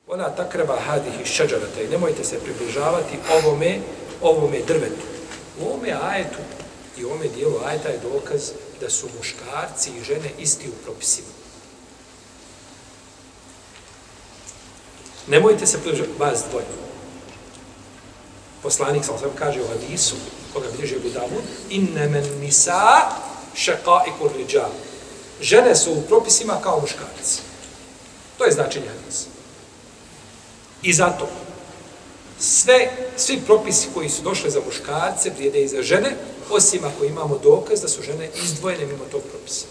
Ona takreba hadihi šeđarata i nemojte se približavati ovome drvetu. U ovome ajetu i u ovome dijelu ajeta je dokaz da su muškarci i žene isti u propisima. Nemojte se približavati, vas dvoje. Poslanik sam kaže u hadisu, koga bliže Abu Davud, innemen nisa šaqaiqur rijal. Žene su u propisima kao muškarci. To je značenje hadisa. I zato svi propisi koji su došli za muškarce vrijede i za žene, osim ako imamo dokaz da su žene izdvojene mimo tog propisa.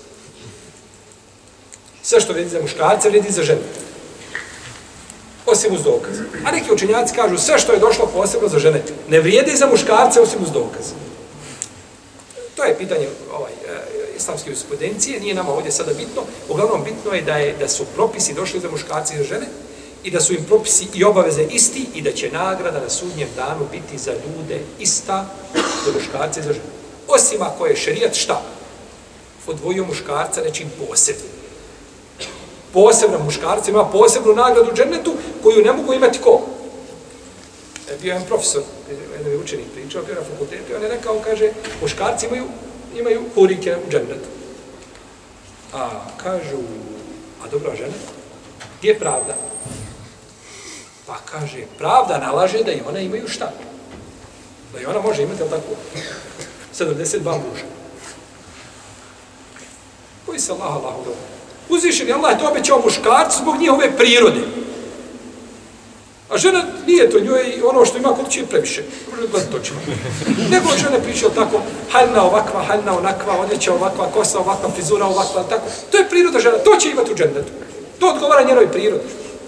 Sve što vrijedi za muškarce vrijedi za žene. Osim uz dokaz. A neki učenjaci kažu sve što je došlo posebno za žene ne vrijedi za muškarce osim uz dokaz. To je pitanje islamske jurisprudencije, nije nama ovdje sada bitno. Uglavnom bitno je da su propisi došli za muškarce i za žene i da su im propisi i obaveze isti i da će nagrada na sudnjem danu biti za ljude ista, za muškarce i za žene. Osim ako je šerijat šta? Odvojio muškarca nečim posebnim. Posebno muškarci ima posebnu nagradu u džennetu koju ne mogu imati ko? Bio jedan profesor, jedan je učenik pričao, bio na fakultetu i on je rekao, kaže, muškarci imaju hurike u džennetu. A kažu, a dobra žena, gdje je pravda? Pa kaže, pravda nalaže da i ona imaju šta? Da i ona može imati, ali tako, 72 muža. Koji se Allahu dobro? Uzvišeni Allah je to obećao muškarcu zbog njihove prirode. A žena nije to, njoj ono što ima kod će previše. Nego žene pričaju tako, haljna ovakva, haljna onakva, odjeća ovakva, kosa ovakva, frizura ovakva, tako. To je priroda žena, to će imati u džennetu. To odgovara njenoj prirodi.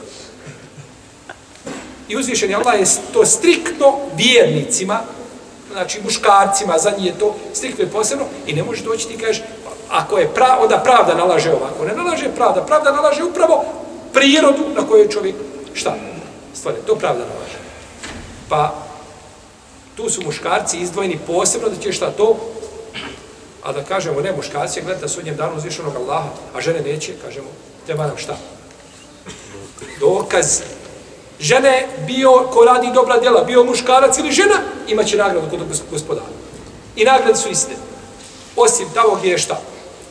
I uzvišeni Allah je to striktno vjernicima, znači muškarcima, za njih je to striktno i posebno i ne može doći ti kažeš, ako je onda pravda nalaže ovako, ne nalaže pravda, pravda nalaže upravo prirodu na kojoj čovjek, šta? Stvari, to pravda nalaže. Pa, tu su muškarci izdvojeni posebno da će šta to, a da kažemo ne, muškarci je gledati na sudnjem danu uzvišenog Allaha, a žene neće, kažemo, treba nam šta? Dokaz. Žene bio, ko radi dobra djela, bio muškarac ili žena, imaće nagradu kod gospodara. I nagrade su iste. Osim tamo gdje je šta?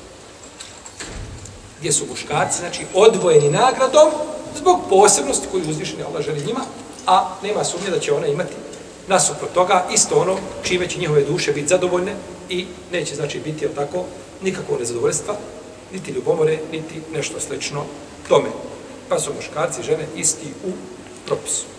Gdje su muškarci, znači odvojeni nagradom zbog posebnosti koju uzvišeni Allah želi njima, a nema sumnje da će ona imati nasuprot toga isto ono čime će njihove duše biti zadovoljne i neće znači biti tako nikakvog nezadovoljstva, niti ljubomore, niti nešto slično tome. Pa su muškarci i žene isti u propisu.